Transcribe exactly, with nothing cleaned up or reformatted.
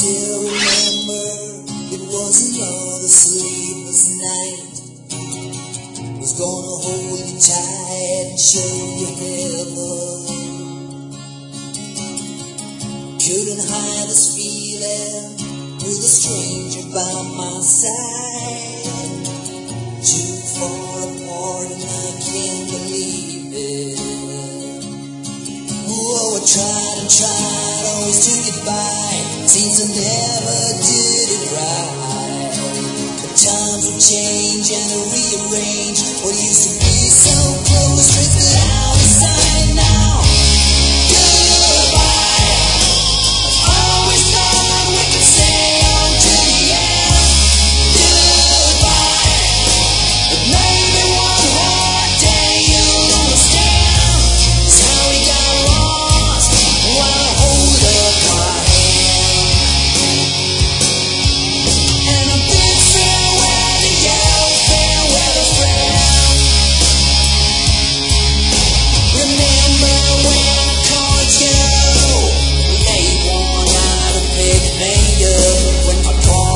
still remember it wasn't another sleepless night. Was gonna hold you tight and show you heaven. Couldn't hide this feeling with a stranger by my side. Too far apart and I can't believe it. Oh, I tried and tried always to get by. Seems I never did it right. But times will change and they'll rearrange. What used to be so close drifted out of sight now. Goodbye. I always thought we could stay on to the end. Goodbye. But maybe one hard day you'll understand. It's how we got lost while I hold up my hand. And a big farewell to you, farewell to friend. Remember when the cards go, we made one out of big finger when my car